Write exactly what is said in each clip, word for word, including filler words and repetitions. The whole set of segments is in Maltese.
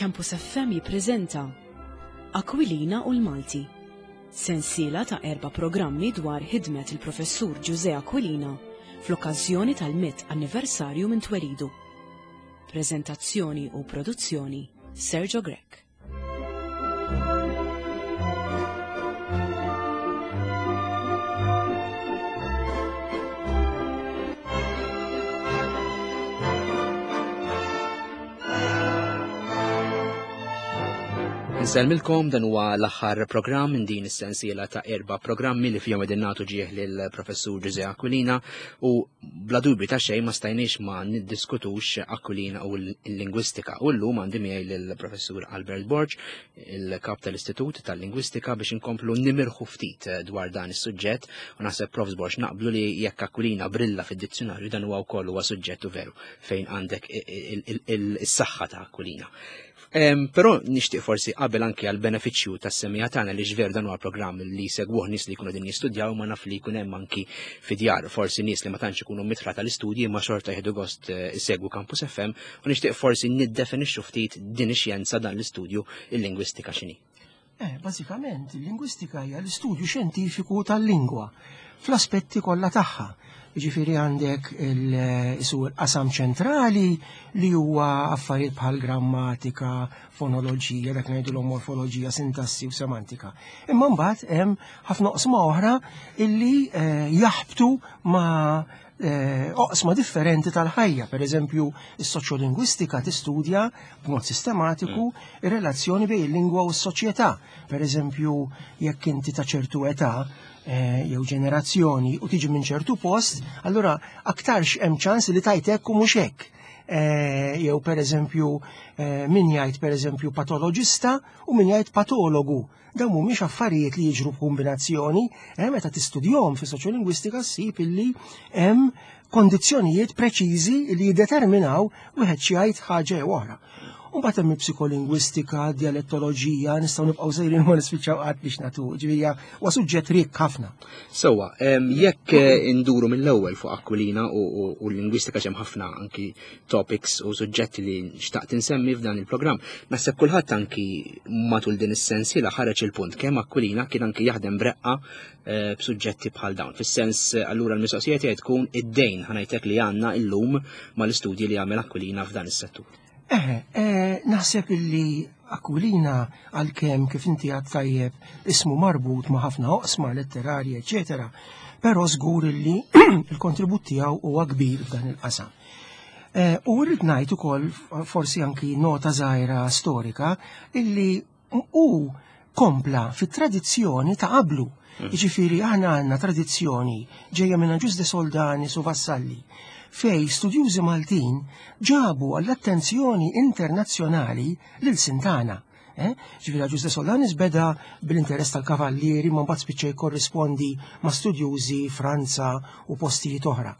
Campus F M jippreżenta Aquilina u l-Malti, sensiela ta' erba' programmi dwar ħidmet il-professur José Aquilina fl-okkażjoni tal-mitt anniversarju minn twelidu. Preżentazzjoni u produzzjoni Sergio Grech. Nselmilkom dan huwa l-aħħar programm minn din is-sensiela ta' erba' programmi li fihom qegħdin nagħtu ġieħ lill-professur José Aquilina u bla dubju ta' xejn ma stajniex ma niddiskutux Aquilina u l-lingwistika. U llum għandi miegħi lill-professur Albert Borg, il-kap tal-Istitut tal-Lingwistika biex inkomplu nimirħu ftit dwar dan is-suġġett u naħseb Prof Borg naqblu li jekk Aquilina brilla fid-dizzjonarju dan huwa wkoll huwa suġġettu veru fejn għandek is-saħħa ta' Aquilina. Um, però nixtieq forsi qabel anke għal benefiċċju tas-semija tagħna li ġver dan huwa programm li segwuh nies li jkunu din jistudjaw ma naf li jkun hemm anki fidjar forsi nies li ma tantx ikunu mitra tal-istudji ma xorta jieħdu gost isegwu Campus F M u nixtieq forsi niddefinixxu ftit din ix-xjenza dan l-istudju il-lingwistika x'inhi. Eh, bażikament il-lingwistika hija l-istudju xjentifiku tal-lingwa fl-aspetti kollha tagħha. Ġifiri għandek il-qasam ċentrali li huwa affarijiet bħal grammatika, fonoloġija, dak ngħidulhom morfoloġija, sintassi u semantika. Imma mbagħad hemm ħafna oqsma oħra illi jaħbtu ma' oqsma differenti tal-ħajja. Per eżempju, is-soċjolingwistika tistudja b'mod sistematiku ir-relazzjoni bejn il-lingwa u s-soċjetà. Per eżempju, jekk inti ta' ċertu età jew ġenerazzjoni u tiġi minn ċertu post, allura aktarx hemm ċans li tajtek u mhux hekk. Jew pereżempju min jgħid pereżempju patoloġista u min jgħid patologu. Dawn mhumiex affarijiet li jiġru b'kombinazzjoni, meta tistudjahom fis-soċjolingwistika ssib illi hemm kondizzjonijiet preċiżi li jiddeterminaw wieħed xi jgħid ħaġa jew oħra. U mbagħad hemm il-psikolingwistika, dialettoloġija, nistgħu nibqgħu żejrin ma nispiċċaw qatt biex nagħtu, ġifieri huwa suġġett riek ħafna. Sewwa, jekk induru mill-ewwel fuq Aquilina u l-lingwistika hemm ħafna anki topics u suġġetti li xtaqt insemmi f'dan il-programm, naħseb kulħadd anki matul din is-sensiela ħareġ il-punt kemm Aquilina kien anki jaħdem breqqa b'suġġetti bħal dawn. Fis-sens allura l-mistoqsija tiegħi tkun id-dejn ħanajtek li għandna llum mal-istudji li għamel Aquilina f'dan is-settur. Eh, naħseb illi Aquilina għal-kem kif inti għad tajjeb ismu marbut ma' ħafna oqsma letterarji, eccetera, però żgur illi il-kontribut tiegħu huwa kbir f'dan il-qasam. U rrid ngħid ukoll forsi anki nota żgħira storika illi hu kompla fit-tradizzjoni ta' qablu. Jiġifieri aħna għandna tradizzjoni ġejja minn Ġus de Soldanis u Vassalli fej studjużi Maltin ġabu għall-attenzjoni internazzjonali lil Sintana. Ġifieri Ġus de Soldanis beda bil-interess tal-kavallieri ma mbagħad spiċċa jkorrispondi ma' studjużi Franza u postijiet oħra.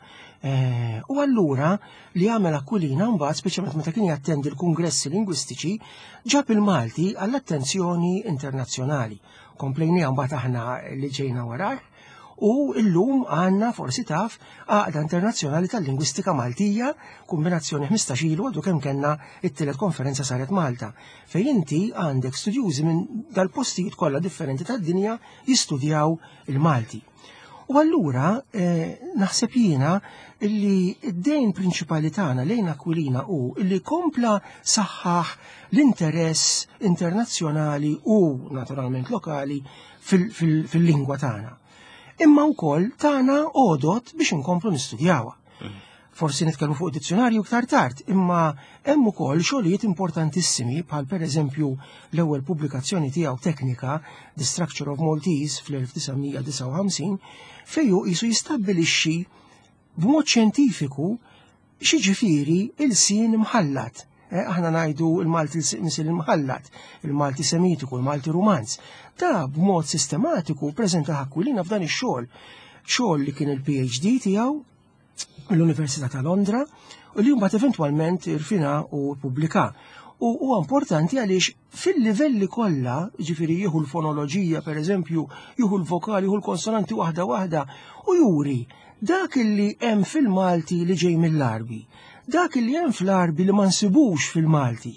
U allura li għamel Aquilina mbagħad speċjalment meta kien jattendi l-kungressi lingwistiċi ġab il-Malti għall-attenzjoni internazzjonali. Komplejnija mbagħad aħna li ġejna warah. U illum għanna forsi taf għaqda internazzjonali tal-lingwistika Maltija, kombinazzjoni ħmistax ilu għadu kemm kellna it-tielet konferenza saret Malta. Fejn inti għandek studjużi minn dal-postijiet kollha differenti tad-dinja jistudjaw il-Malti. U allura naħseb jiena illi id-dejn prinċipali tagħna lejn Aquilina hu illi kompla saħħaħ l-interess internazzjonali u naturalment lokali fil-lingwa tagħna. Imma wkoll tagħna għodot biex inkomplu nistudjawha. Forsi nitkellmu fuq dizzjonarju iktar tard, imma hemm ukoll xogħlijiet importantissimi bħal pereżempju l-ewwel pubblikazzjoni tiegħu teknika The Structure of Maltese fl-elf-tisa' fejn hu qisu jistabbilixxi b'mod xjentifiku x'jiġifieri il-sin mħallat. Aħna ngħidu il-Malti misil imħallat, il-Malti Semitiku, il-Malti Rumanz. Da b'mod sistematiku preżenta Aquilina f'dan ix-xogħol. Xogħol li kien il-P H D tiegħu mill-Università ta' Londra u li mbagħad eventwalment irfina u ppubblika. U huwa importanti għaliex fil-livelli kollha, ġifieri jieħu l-fonoloġija pereżempju, jieħu l-vokali, jieħu l-konsonanti waħda waħda u juri dak illi hemm fil-Malti li ġej mill-Arbi. Dak li hemm fl-Arbi li ma nsibux fil-Malti,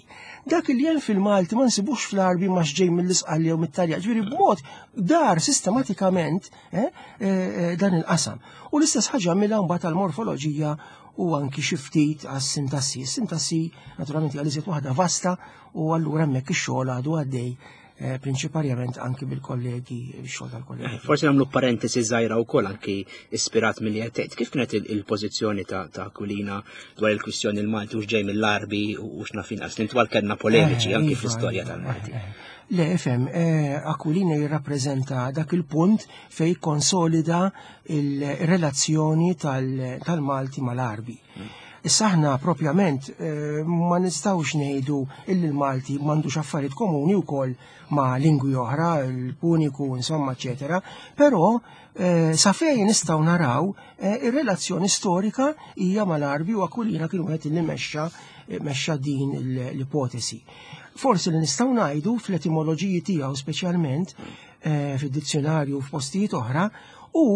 dak li hemm fil-Malti ma nsibux fl-Arbi ma xġej mill-Isqalli jew mit-Talja, ġifieri b'mod dar sistematikament dan il-qasam. U l-istess ħaġa għamilha mbagħad tal-morfoloġija u anki xi ftit għas-sintassi. Is-sintassi naturalment hija liżiet waħda vasta u allura hemmhekk ix-xogħol għadu għaddej prinċipalment anki bil-kollegi, xogħol tal-kollegi. Forsi nagħmlu parentesi żgħira wkoll anki ispirat milli qed tgħid. Kif kienet il-pożizzjoni ta' Aquilina dwar il-kwistjoni l-Malti u x'ġej mill-Arbi u x'nafin qas intwal kellna polemiċi anki fl-istorja tal-Malti. Le, efem, Aquilina jirrappreżenta dak il-punt fej konsolida il-relazzjoni tal-Malti mal-Arbi. Issa aħna propjament ma nistgħux ngħidu illi l-Malti m'għandux affarijiet komuni wkoll ma' lingwi oħra, il-Puniku, insomma, eċetera, però sa fejn nistgħu naraw ir-relazzjoni storika hija mal-Arbi u Aquilina kienu qed li mexxa mexxa din l-ipotesi. Forsi li nistgħu ngħidu fl-etimoloġiji tiegħu speċjalment fid-dizzjonarju f'postijiet oħra u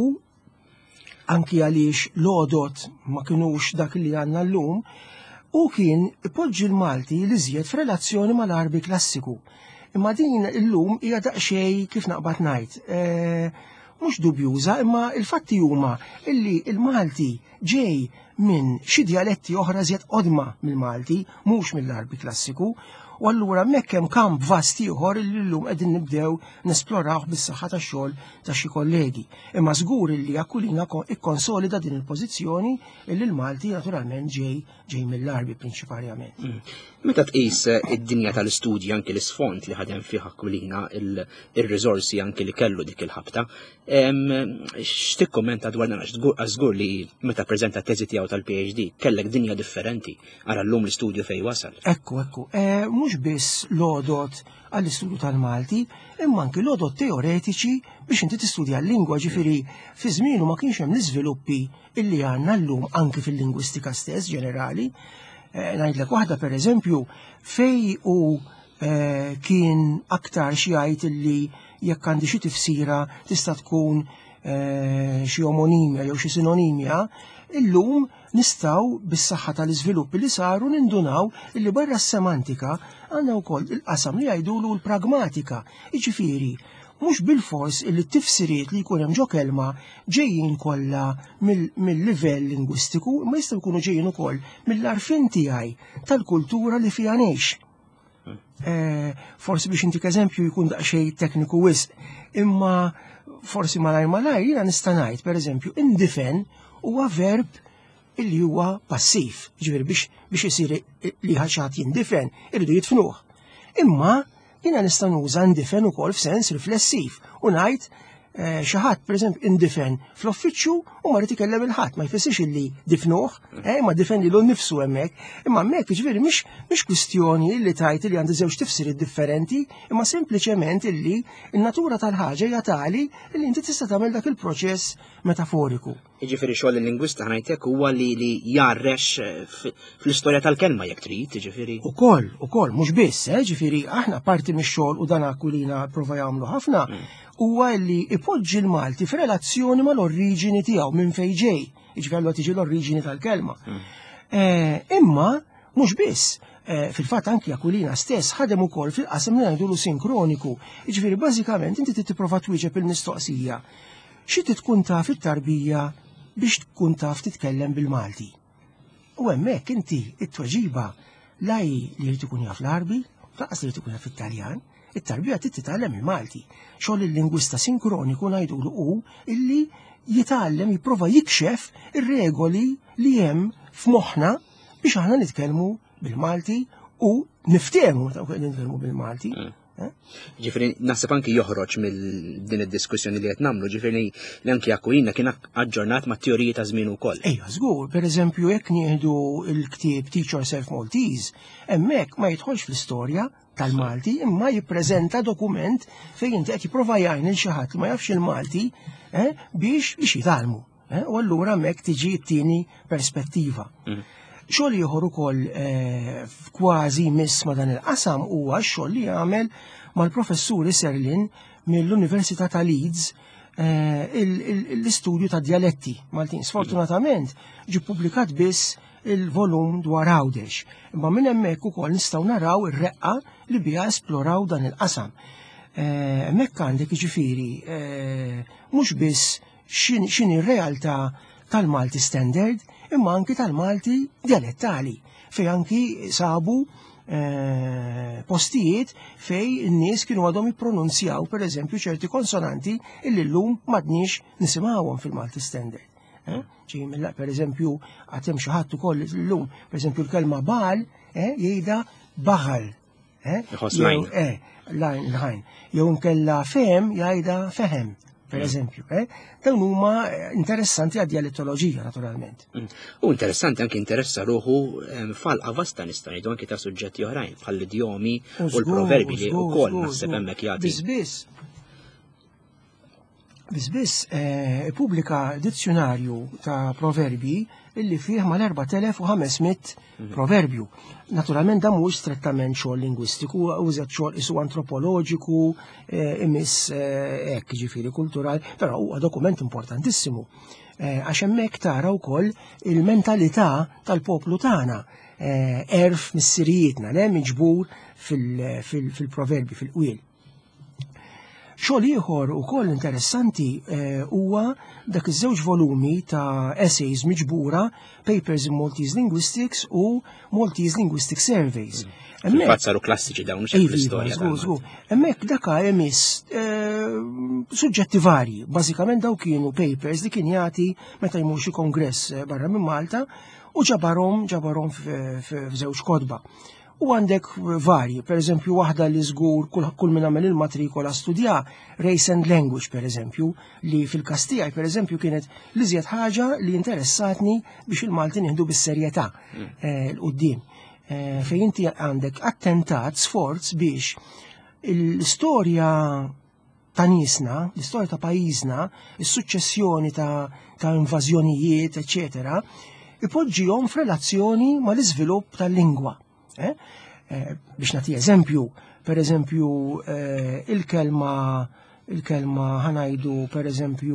anki għaliex l-odot ma kinux dak li għanna l-lum, u kien ipoġġi l-Malti li żjed f'relazzjoni mal-Arbi klassiku. Imma din l-lum hija daqsxejn kif naqbad ngħid. Mhux dubjuża, imma il-fatti huma illi l-Malti ġej minn xi dialetti oħra żjed qodma mill-Malti, mhux mill-Arbi klassiku, u allura hemmhekk hemm kamp vast ieħor li llum qegħdin nibdew nesplorawh bis-saħħa tax-xogħol ta' xi kollegi. Imma żgur li Aquilina ikkonsolida din il-pożizzjoni illi l-Malti naturalment ġej ġej mill-Arbi prinċipalment. Meta tqis id-dinja tal-istudji anke l-isfond li ħadem fih Aquilina, ir-riżorsi anke li kellu dik il-ħabta, x'tikkommenta dwar dan għax żgur li meta ppreżenta t-teżi tiegħu tal-PhD kellek dinja differenti ara llum l-istudju fejn wasal. Ekku, ekku. Mhux biss l-għodot għall-istudju tal-Malti, imma anke l-għodot teoretiċi biex inti tistudja l-lingwa, ġifieri fi żmienu ma kienx hemm l-iżviluppi illi għandna llum anke fil-lingwistika stess ġenerali. Ngħidlek waħda pereżempju fej u kien aktar xi jgħid illi jekk għandi xi tifsira tista' tkun xi omonimja jew xi sinonimja, illum nistgħu bis-saħħa tal-iżviluppi li saru nindunaw illi barra s-semantika għandna wkoll il-qasam li jgħidulu l-pragmatika. Jiġifieri, mhux bil-fors illi t-tifsiriet li jkun hemm ġo kelma ġejjin kollha mill-livell lingwistiku, ma jistgħu jkunu ġejjin ukoll mill-arfin tiegħi tal-kultura li fiha ngħix. Forsi biex intik eżempju jkun daqsxejn tekniku wisq, imma forsi malajr malajr jiena nista' ngħid pereżempju indifen huwa verb illi huwa passiv, ġifieri biex biex isir li ħadd jindifen irridu jitfnuh. Imma jiena nista' nuża indifen ukoll f'sens riflessiv u ngħid xi ħadd pereżempju indifen fl-uffiċċju u ma rid ikellem il-ħadd ma jfissirx illi difnuh, ma difen lilu nnifsu hemmhekk, imma hemmhekk jiġifieri mhix mhix kwistjoni li tgħid li għandi żewġ tifsiriet differenti, imma sempliċement illi n-natura tal-ħaġa hija tali li inti tista' tagħmel dak il-proċess metaforiku. Jiġifieri xogħol il-lingwista ngħidlek huwa li li jarrex fl-istorja tal-kelma jekk trid, jiġifieri. Ukoll, ukoll mhux biss, ġifieri aħna parti mix-xogħol u dan Aquilina prova jagħmlu ħafna huwa li ipoġġi l-Malti f'relazzjoni mal-oriġini tiegħu minn fejn ġej, jiġifieri tiġi l-oriġini tal-kelma. Imma mhux biss, fil-fatt anki Aquilina stess ħadem ukoll fil-qasam li ngħidulu sinkroniku, jiġifieri bażikament inti tipprova twieġeb il-mistoqsija. Xi tkun taf it-tarbija biex tkun taf titkellem bil-Malti. U hemmhekk inti it-tweġiba laj li jrid ikun jaf l-Arbi, laqas li jrid ikun jaf it-Taljan, it-tarbija trid titgħallem il-Malti. Xogħol il-lingwista sinkroniku ngħidulu hu illi jitgħallem jipprova jikxef ir-regoli li hemm f'moħħna biex aħna nitkellmu bil-Malti u niftehmu meta nitkellmu bil-Malti. Ġifieri naħseb anki joħroġ mill din id-diskussjoni li qed nagħmlu, ġifieri li anki Aquilina kien aġġornat mat-teoriji ta' żmien ukoll. Ejja, żgur, pereżempju jekk nieħdu l-ktieb Teach Yourself Maltese, hemmhekk ma jidħolx fl-istorja tal-Malti imma jippreżenta dokument fejn inti qed jipprova jgħin il xi ħadd li ma jafx il-Malti biex biex jitgħallmu. U allura hemmhekk tiġi t-tieni perspettiva. Xogħol ieħor ukoll kważi miss ma' dan il-qasam huwa x-xogħol li jagħmel mal-professur Serlin mill-Università ta' Leeds l-istudju ta' dialetti Maltin. Sfortunatament ġi publikat biss il-volum dwar Għawdex. Imma minn hemmhekk ukoll nistgħu naraw ir-reqqa li biha esploraw dan il-qasam. Hemmhekk għandek jiġifieri mhux biss x'inhi r-realtà tal-Malti standard, imma anki tal-Malti dialettali, fej anki sabu postijiet fej n-nies kienu għadhom jippronunzjaw per eżempju ċerti konsonanti illi llum m'għadniex nisimgħuhom fil-Malti standard. Per eżempju, għatem xaħat ukoll l-lum, per eżempju l-kelma bal jgħida baħal. Lajn. Jew nkella fem jgħida fehem. Per eżempju, dawn huma interessanti għad dialettoloġija naturalment. U interessanti anke interessa ruħu falqa vasta nista' ngħidu anke ta' suġġetti oħrajn bħall-idjomi u l-proverbi li wkoll naħseb hemmhekk jagħti. Biss Biss ippubblika dizzjonarju ta' proverbi illi fih mal-erba' telef u ħamesmiet proverbju. Naturalment dan mhux strettament xogħol lingwistiku, użet xogħol isu antropoloġiku, imiss hekk ġifieri kulturali, però huwa dokument importantissimu. Għax hemmhekk tara wkoll il-mentalità tal-poplu tagħna, erf mis-sirijietna le miġbur fil-proverbi fil-qwiel. Xogħol ieħor ukoll interessanti huwa dak iż-żewġ volumi ta' essays miġbura Papers in Maltese Linguistics u Maltese Linguistic Surveys. Fil-fatt saru klassiċi dawn xejn fl-istorja. Hemmhekk dak emiss suġġetti varji. Bażikament daw kienu papers li kien jagħti meta jmur xi kongress barra minn Malta u ġabarhom ġabarhom f'żewġ kotba. U għandek varji, per eżempju, waħda li żgur kull min għamel il-matrikola studja Race and Language, per eżempju, li fil-kastijaj, per eżempju, kienet li żjed ħaġa li interessatni biex il-Malti nieħdu bis-serjetà l-qudiem. Fejn inti għandek attentat, sforz biex l-istorja ta' niesna, l-istorja ta' pajjiżna, is-suċċessjoni ta' invażjonijiet, eċetera, ipoġġihom f'relazzjoni mal-iżvilupp tal-lingwa. Biex nagħti eżempju, per eżempju il-kelma il-kelma ħanajdu per eżempju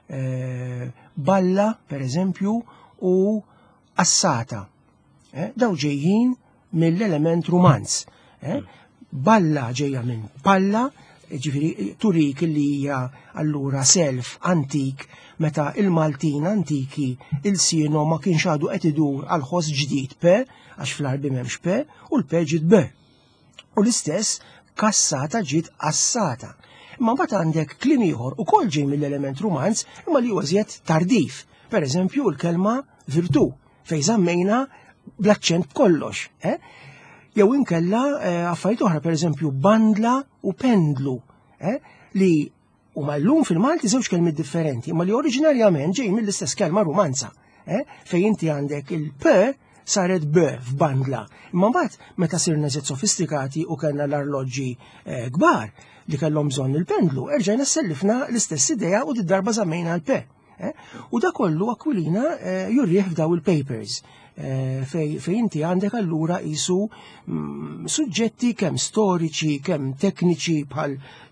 balla, per eżempju, u assata. Daw ġejjin mill-element rumanz. Balla ġejja minn palla, ġifiri turik li hija allura self antik meta il-Maltin antiki il-sieno ma kienx għadu qed idur għal ħoss ġdid pe għax fl-arbi m'hemmx pe u l-pe ġiet be. U l-istess kassata ġiet assata. Imma mbagħad għandek kliem ieħor ukoll ġej mill-element rumanz imma li huwa żjed tardif. Per eżempju l-kelma virtu fejn żammejna bl-aċċent kollox. Jew inkella affarijiet oħra, per eżempju bandla u pendlu, li huma llum fil-Malti żewġ kelmiet differenti, ma li oriġinarjament ġej mill-istess kelma rumanza, fejn inti għandek il-p saret b f'bandla. Imma mbagħad meta sirna żied sofistikati u kellna l-arloġġi kbar li kellhom bżonn il-pendlu, erġajna sellifna l-istess idea u darba żammejna l-p. U da kollu Aquilina jurrieħ f'daw il-papers. Fej inti għandek allura jisu suġġetti kemm storiċi, kemm tekniċi bħal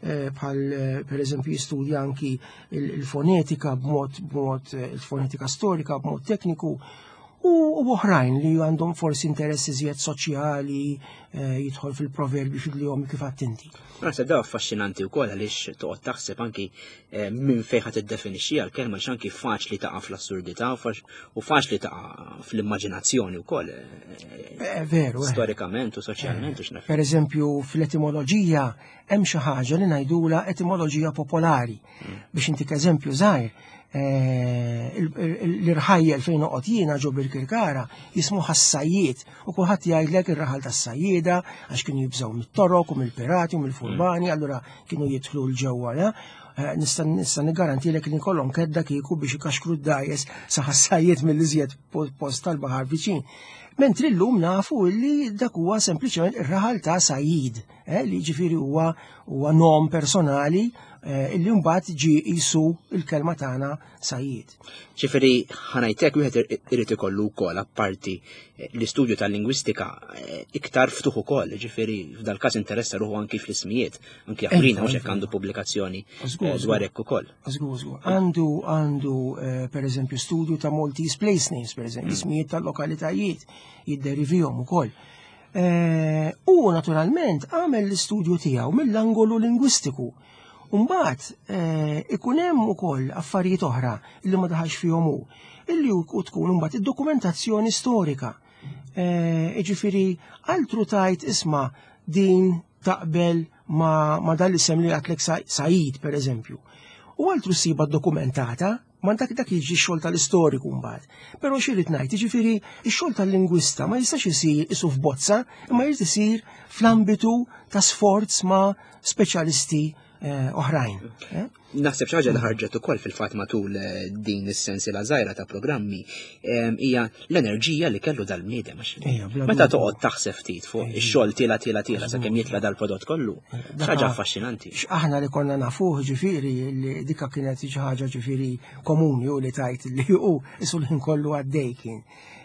per eżempju jistudja anki il-fonetika b'mod il-fonetika storika b'mod tekniku u oħrajn li għandhom forsi interessi żjed soċjali jidħol fil-proverbi fil-jom kif attinti. Naħseb daw affaxxinanti wkoll għaliex toqgħod taħseb anki minn fejn ħadd tiddefinixxiha l-kelma x'anki faċli taqa' fl-assurdità u faċli taqa' fl-immaġinazzjoni wkoll. Veru. Storikament u soċjalment u Per eżempju fl-etimoloġija hemm xi ħaġa li ngħidula etimoloġija popolari. Biex intik eżempju żgħir, l-irħajjel fejn noqgħod jiena ġo bil-Kirkara jismu ħassajjiet u kulħadd jgħidlek ir-raħal tas-sajjieda għax kienu jibżgħu mit-torok u mill-pirati u mill-furbani, allura kienu jidħlu l-ġewwa. Nista' niggarantilek li nkollhom kedda kieku biex ikaxkru d-dajes sa ħassajjiet mill-iżjed post tal-baħar viċin. Mentri llum nafu li dak huwa sempliċement ir-raħal ta' sajjid, li ġifieri huwa huwa nom personali illi mbagħad ġi qisu il-kelma tagħna sajjiet. Ġifieri ħanajtek wieħed irid ikollu wkoll apparti l-istudju tal-lingwistika iktar ftuħ ukoll, ġifieri f'dal-każ interessa ruħu anki fl-ismijiet, anki Aquilina mhux hekk għandu pubblikazzjoni dwar hekk ukoll. Żgur, żgur. Għandu għandu pereżempju studju ta' Maltese place names, pereżempju, ismijiet tal-lokalitajiet jidderivihom ukoll. U naturalment għamel l-istudju tiegħu mill-angolu lingwistiku. Mbagħad ikun hemm ukoll affarijiet oħra li ma daħalx fihom hu, illi tkun mbagħad id-dokumentazzjoni storika. Jiġifieri altru tajt isma' din taqbel ma dal-isem li għatlek Sajid pereżempju. U altru siba dokumentata, ma dak dak jiġi x-xogħol tal-istoriku mbagħad. Però x'irid ngħid, jiġifieri x-xogħol tal-lingwista ma jistax isir isu f'bozza, imma jrid isir fl-ambitu ta' sforz ma' speċjalisti oħrajn. Naħseb xi ħaġa li ħarġet ukoll fil-fatt matul din is-sensiela żgħira ta' programmi hija l-enerġija li kellu dal-bniedem. Meta toqgħod taħseb ftit fuq ix-xogħol tiela tiela tiela sakemm jitla dal-prodott kollu, xi ħaġa affaxxinanti. Aħna li konna nafuh ġifieri li dikka kienet xi ħaġa ġifieri komuni u li tajt li hu isu l-ħin kollu għaddej kien.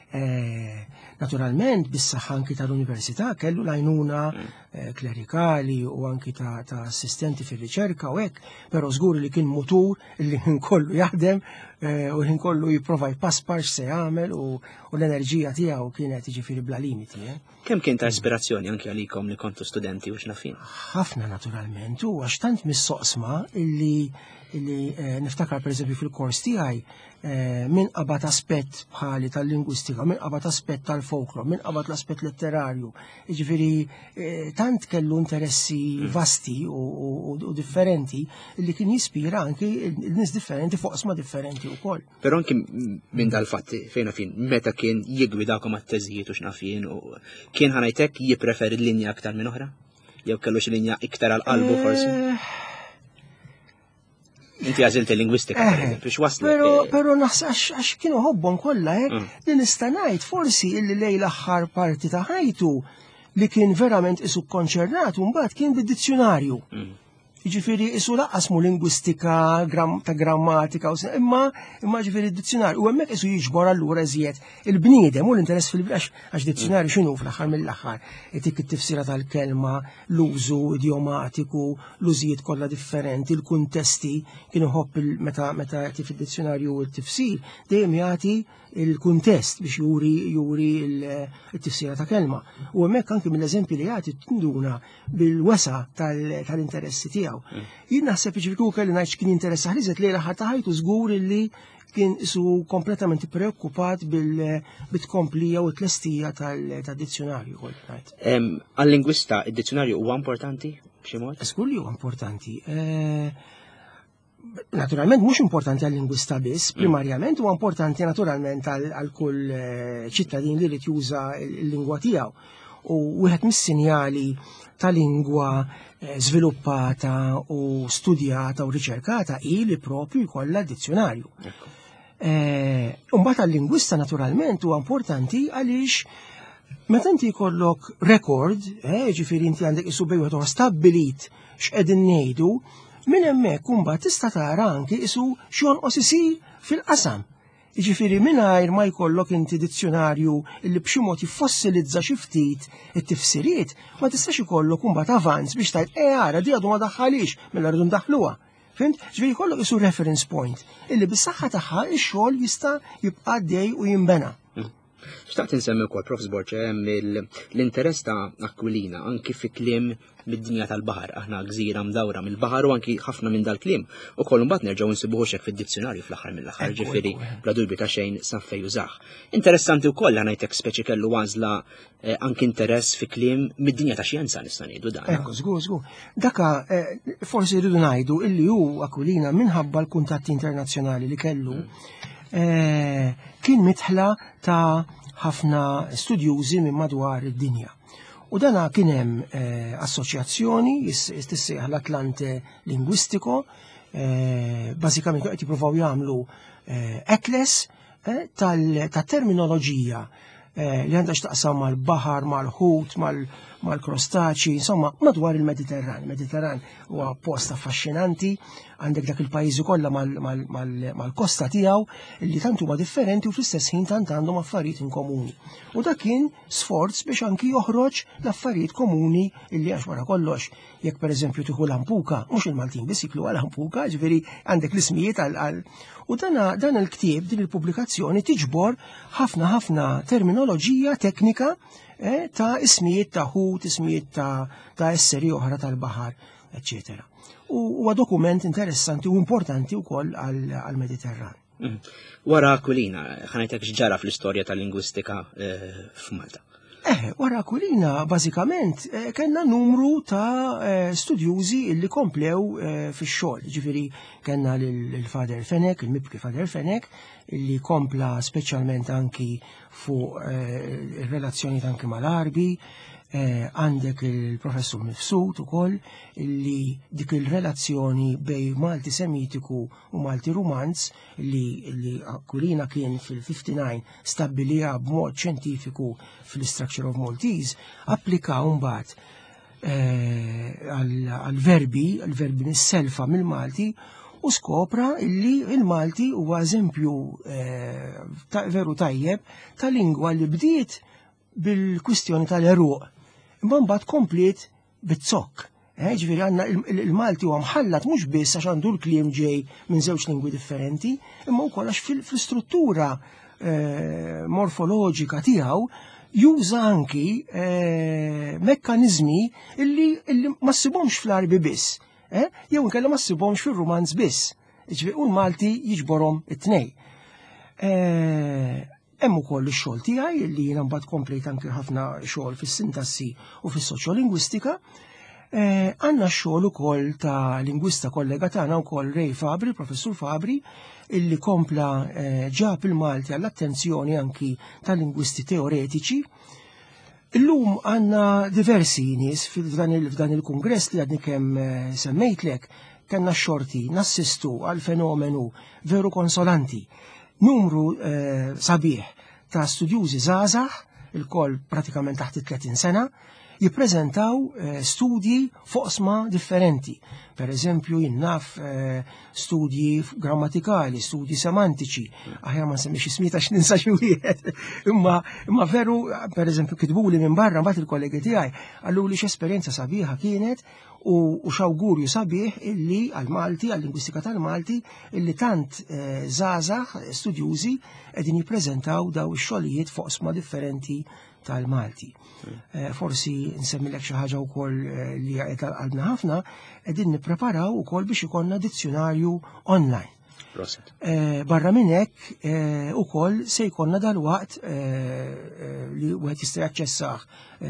Naturalment, bis-saħħa anki tal-Università kellu l-għajnuna klerikali u anki ta' assistenti fir-riċerka u hekk, però żgur li kien mutur li ħin kollu jaħdem u ħin kollu jipprova jpaspar x'se jagħmel u l-enerġija tiegħu kienet jiġifieri bla limiti. Kemm kien ta' ispirazzjoni anke għalikom li kontu studenti u x'nafin? Ħafna naturalment, u għax tant mis-soqsma illi illi niftakar pereżempju fil-kors tiegħi min qabad aspett bħali tal-lingwistika, min qabad aspett tal-folklor, min qabad l-aspett letterarju. Jiġifieri tant kellu interessi vasti u differenti li kien jispira anki n-nies differenti fuq osma differenti wkoll. Però anki minn dal-fatti fejn fin meta kien jigwidakom għat-teżijiet u x'nafin u kien ħanajtek jippreferi l-linja aktar minn oħra? Jew kellu xi linja iktar għal-qalbu forsi? Inti għażilt il-lingwistika, biex waslu. Pero naħsax għax kienu ħobbhom kollha hekk li nista' ngħid forsi illi lej l-aħħar parti ta' ħajtu li kien verament isu konċernat u mbagħad kien bid-dizzjonarju. Jiġifieri isu laqqasmu lingwistika ta' grammatika imma imma ġifieri d-dizzjonarju u hemmhekk isu jiġbor allura eżjed il-bniedem u l-interess fil-bqax għax dizzjonarju x'inhu fl-aħħar mill-aħħar itik it-tifsira tal-kelma, l-użu idiomatiku, l-użijiet kollha differenti, il-kuntesti kienu ħobb meta meta jagħti fid-dizzjonarju l-tifsir dejjem jagħti il-kuntest biex juri juri il-tifsira ta' kelma. U hemmhekk anke mill-eżempji li jagħti tinduna bil-wesa tal-interessi tiegħu. Jien naħseb jiġifieri kelli ngħid x'kien interessa ħliżet li l-aħħar ta' ħajtu żgur illi kien isu kompletament preokkupat bil-tkomplija u t-tlestija tad-dizzjonarju. Għal-lingwista id-dizzjonarju huwa importanti b'xi mod? Żgur li huwa importanti. Naturalment mhux importanti għal-lingwista biss, primarjament huwa importanti naturalment għal kull ċittadin li rid juża l-lingwa tiegħu. U wieħed mis-sinjali ta' lingwa żviluppata u studjata u riċerkata hi li propju jkollha dizzjonarju. Imbagħad għal-lingwista naturalment huwa importanti għaliex meta inti jkollok record, ġifieri inti għandek isu bejn stabbilit x'qegħdin ngħidu, minn hemmhekk imbagħad tista' tara anki isu x'jonqos isir fil-qasam. Jiġifieri mingħajr ma jkollok inti dizzjonarju li b'xi mod jiffossilizza xi ftit it-tifsiriet, ma tistax ikollok imbagħad avanz biex tgħid eh ara di għadu ma daħħalix mela rridu ndaħluha. Fimt? Ġifieri jkollok isu reference point illi bis-saħħa tagħha x-xogħol jista' jibqa' dej u jinbena. Xtaqt insemmi wkoll Prof Sborċa l-interess ta' Aquilina anki fi kliem mid-dinja tal-baħar, aħna gżira mdawra mill-baħar u anki ħafna minn dal-kliem u kollu mbagħad nerġgħu nsibuħu hekk fid-dizzjonarju fl-aħħar mill-aħħar, ġifieri bla dubju ta' xejn saffej użaħ. Interessanti wkoll li ngħidlek speċi kellu għażla anki interess fi kliem mid-dinja ta' xjenza nista' ngħidu dan. Ekku, żgur, żgur. Daka forsi rridu ngħidu illi hu Aquilina minħabba l-kuntatti internazzjonali li kellu kien mitħla ta' ħafna studjużi minn madwar id-dinja. U dana kien hemm assoċjazzjoni jissejjaħ l-Atlante Lingwistico, bażikament qed jippruvaw jagħmlu atlas tat-terminoloġija li għandha x'taqsam mal-baħar, mal-ħut, mal-krostaċi, insomma, madwar il-Mediterran. Il-Mediterran huwa post affaxxinanti, għandek dak il-pajjiżi kollha mal-kosta tiegħu li tant huma differenti u fl-istess ħin tant għandhom affarijiet inkomuni. U dak kien sforz biex anki joħroġ l-affarijiet komuni illi għax wara kollox, jekk pereżempju tieħu lampuka, mhux il-Maltin biss jiklu għal lampuka, ġifieri għandek l-ismijiet għal u dan il-ktieb din il-pubblikazzjoni tiġbor ħafna ħafna terminoloġija teknika ta' ismijiet ta' ħut, ismijiet ta' esseri oħra tal-baħar, eccetera. U huwa dokument interessanti u importanti wkoll għall-Mediterran. Wara Aquilina, ħanajtek x'ġara fl-istorja tal-lingwistika f'Malta. Eh, wara Aquilina, bażikament, kellna numru ta' studjużi illi komplew fix-xogħol. Ġifieri kellna l-Fader Fenek, il-Mibki Fader Fenek, illi kompla speċjalment anki fuq ir-relazzjoni anki mal-Arbi, għandek il-professur Mifsud ukoll illi dik il-relazzjoni bej Malti Semitiku u Malti Rumanz li Aquilina kien fil-fifty-nine stabbilija b'mod ċentifiku fil-Structure of Maltese, applikaw mbagħad għal-verbi, għal-verbi mis-selfa mill-Malti u skopra illi il-Malti huwa eżempju veru tajjeb ta' lingwa li bdiet bil-kwistjoni tal-eruq. Imma mbagħad komplet bit-zokk. Ġifieri għandna il-Malti huwa mħallat mhux biss għax għandu l-kliem ġej minn żewġ lingwi differenti, imma wkoll għax fil-struttura morfoloġika tiegħu juża anki mekkaniżmi illi ma ssibhomx fl-Arbi biss, jew inkella ma ssibhomx fir-Rumanz biss. Ġifieri u l-Malti jiġborhom it-tnejn. Hemm ukoll ix-xogħol tiegħi li jiena mbagħad komplejt anke ħafna xogħol fis-sintassi u fis-soċjolingwistika. Għandna x-xogħol ukoll ta' lingwista kollega tagħna wkoll Ray Fabri, professur Fabri, illi kompla ġab il-Malti għall-attenzjoni anki ta' lingwisti teoretiċi. Illum għandna diversi nies f'dan il-kungress li għadni kemm semmejtlek, kellna xorti nassistu għal fenomenu veru konsolanti. Numru sabiħ ta' studjużi żgħażagħ, il-koll pratikament taħt it-tletin sena, jippreżentaw studji foqsma differenti. Per eżempju, jinnaf studji grammatikali, studji semantiċi, aħjar ma nsemmix ismijiet għax ninsa xi wieħed. Imma veru, per eżempju, kitbuli minn barra mbagħad il-kollegi tiegħi għalluli x'esperjenza sabiħa kienet u x'awgurju sabiħ illi għal-Malti, għal-lingwistika tal-Malti, illi tant żgħażagħ studjużi qegħdin jippreżentaw daw ix-xogħlijiet foqsma differenti tal-Malti. Forsi nsemmilek xi ħaġa wkoll li għadna ħafna, qegħdin nippreparaw ukoll biex ikollna dizzjonarju online. Barra minn hekk ukoll se jkollna dalwaqt li wieħed jista' jaċċessah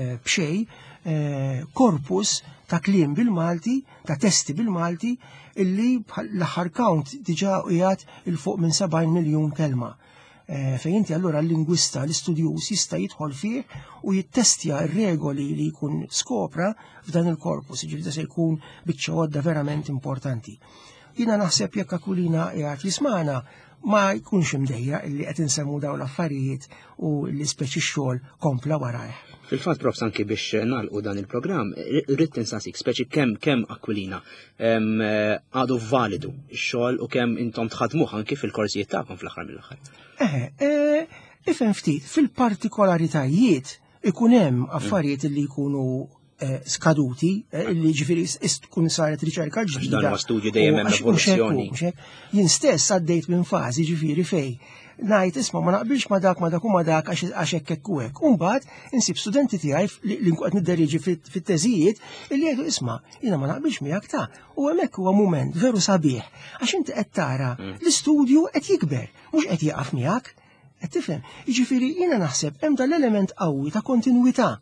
b'xejn korpus ta' kliem bil-Malti, ta' testi bil-Malti, illi l-aħħar count diġà qiegħed il fuq minn sebgħin miljun kelma. Fejn inti allura l-lingwista, l-istudjuż jista' jidħol fih u jittestja r-regoli li jkun skopra f'dan il-korpus, jiġifieri se jkun biċċa għodda verament importanti. Jiena naħseb jekk Aquilina qiegħed jismana ma jkunx imdejja illi qed insemmu dawn l-affarijiet u li speċi x-xogħol kompla warajh. Fil-fatt prof anki biex nagħlqu dan il-programm, rrid tinsaqsik speċi kemm kemm Aquilina għadu validu x-xogħol u kemm intom tħadmuh anki fil-korsijiet tagħkom fl-aħħar mill-aħħar. Eh, ifhem ftit, fil-partikolaritajiet ikun hemm affarijiet li jkunu skaduti, li ġifiri tkun saret riċerka ġdida. Dan huwa studju dejjem hemm evoluzzjoni. Jien stess għaddejt minn fażi ġifiri fej. Ngħid isma' ma naqbilx ma dak ma dak u ma dak għax hekk hekk u hekk. U mbagħad insib studenti tiegħi li qed nidderiġi fit-teżijiet illi jgħidu isma' jiena ma naqbilx miegħek ta' u hemmhekk huwa mument veru sabiħ għax inti qed tara l-istudju qed jikber, mhux qed jaqaf miegħek. Qed tifhem? Jiġifieri jiena naħseb hemm dal-element qawwi ta' kontinwità.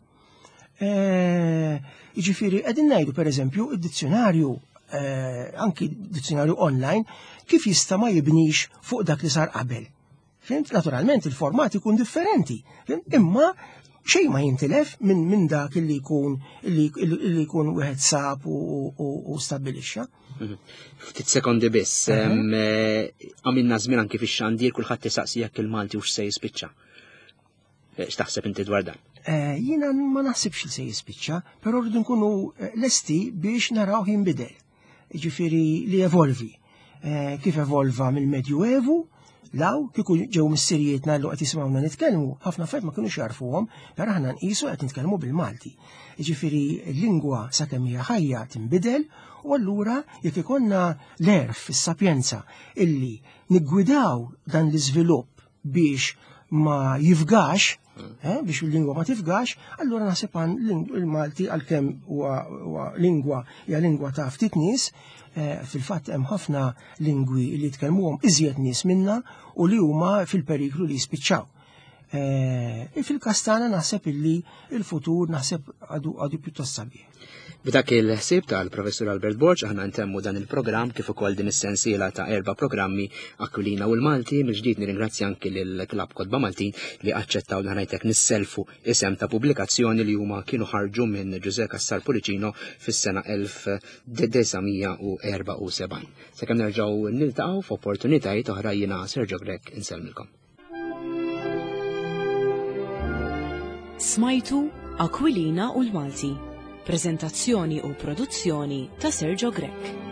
Jiġifieri qegħdin ngħidu pereżempju id-dizzjonarju anki dizzjonarju online kif jista' ma jibnix fuq dak li sar qabel. Fimt? Naturalment il-format ikun differenti, imma xejn ma jintilef minn min dak li jkun li jkun wieħed sab u stabbilixxa. Ftit sekondi biss, għamilna żmien anki fix-xandir kulħadd isaqsi jekk il-Malti hux se jispiċċa. X'taħseb inti dwar dan? Jiena ma naħsibx li se jispiċċa, però rridu nkunu lesti biex naraw jinbidel. Ġifieri li evolvi. Kif evolva mill-Medju Evu, law kieku ġew mis-Sirjietna l qed jisimgħuna nitkellmu, ħafna fejn ma kinux jarfuhom, però aħna nqisu qed nitkellmu bil-Malti. Ġifieri l-lingwa sakemm hija ħajja tinbidel u allura jekk ikonna l-erf is-sapjenza illi niggwidaw dan l-iżvilupp biex ma jifgax, biex il-lingwa ma tifgax, allura naħseb il-Malti għalkemm huwa lingwa hija lingwa ta' ftit nies, fil-fatt hemm ħafna lingwi li jitkellmuhom iżjed nies minna u li huma fil-periklu li jispiċċaw. Fil-każ tagħna naħseb illi il-futur naħseb għadu pjuttost sabiħ. B'dak il-ħsieb tal-Professur Albert Borġ aħna ntemmu dan il-programm kif ukoll din is-sensiela ta' erba' programmi Akwilina u l-Malti. Mill-ġdid nirringrazzja anki lill-Klabb Kodba Maltin li aċċettaw ngħidlek nisselfu isem ta' pubblikazzjoni li huma kienu ħarġu minn Giuseppe Cassar Pulicino fis-sena elf desamija erba' u sebgħin. Sakemm nerġgħu niltaqgħu f'opportunitajiet oħra jiena Sergio Grek insellmilkom. Smajtu Akwilina u l-Malti. Prezentazzjoni u produzzjoni ta' Sergio Grek.